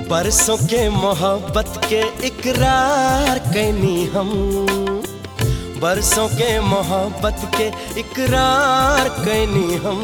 बरसों के मोहब्बत के इकरार कैनी हम, बरसों के मोहब्बत के इकरार कैनी हम।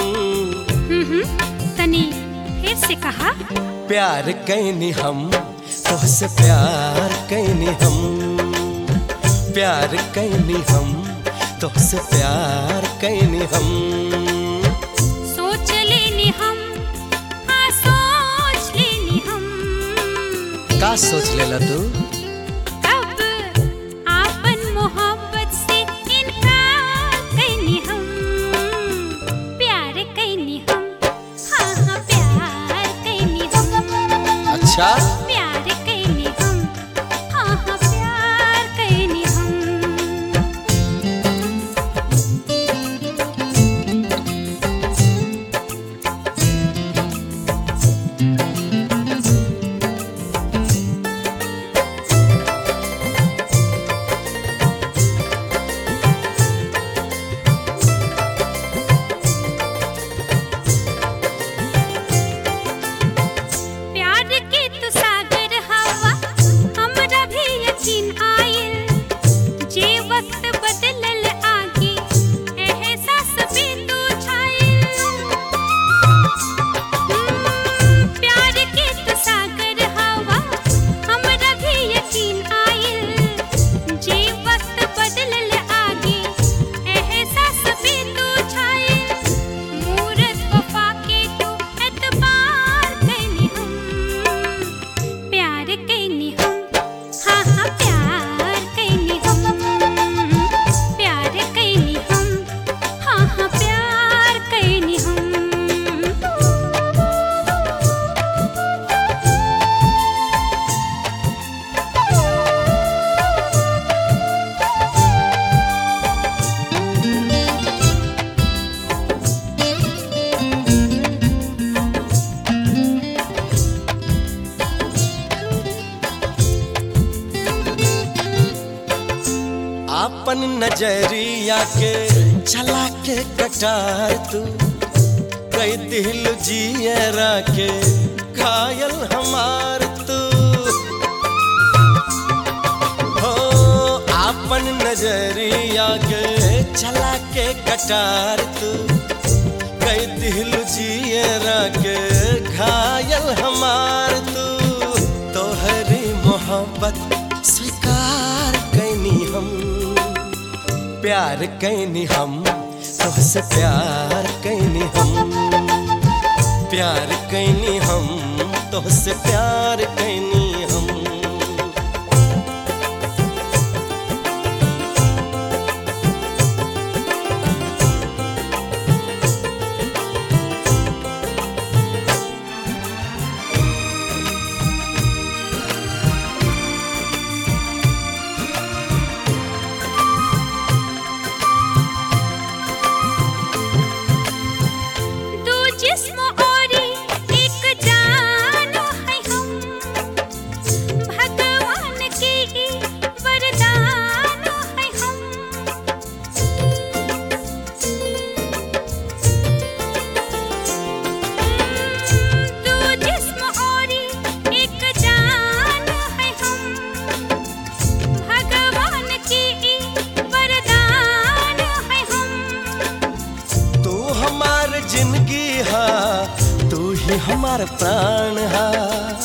तनी फिर से कहा। प्यार कैनी हम, तोहसे प्यार कैनी हम, प्यार कैनी हम, तोहसे प्यार कैनी हम। सोच लेनी हम, हाँ सोच लेनी हम। का सोच लेला तू? कब आपन मोहब्बत से इनकार कैनी हम, प्यार कैनी हम, हाँ हाँ प्यार कैनी हम। अच्छा प्यार कैनी हम, हाँ हाँ प्यार कैनी हम। प्यार के तू सागर हवा हमरा भी यकीन आयल, जे वक्त बदलल आगे एहसास पे तू छायल। प्यार के तू सागर हवा हमरा भी यकीन आयल, जे वक्त बदलल आगे एहसास पे तू छायल। मूरत वफा के तू एतबार कैनी हम, प्यार कैनी हम, हाँ हाँ प्यार कैनी हम। प्यार कैनी हम, हाँ हाँ प्यार कैनी हम। आपन नजरिया के चला के कटार तू कई दिल जियरा के घायल हमार तू हो। आपन नजरिया के चला के कटार तू कई दिल जियरा के घायल हमार तू। तोहरी मोहब्बत स्वीकार कैनी हम, प्यार कैनी हम, तोहसे प्यार कैनी हम, प्यार कैनी हम, तोहसे प्यार कैनी हम। दो जिस्म औरी एक जान है हम, भगवान के ही वरदान है हम। दो जिस्म औरी एक जान है हम, भगवान के ही वरदान है हम। तू हमार जिंदगी हा, तू ही हमार प्राण हा।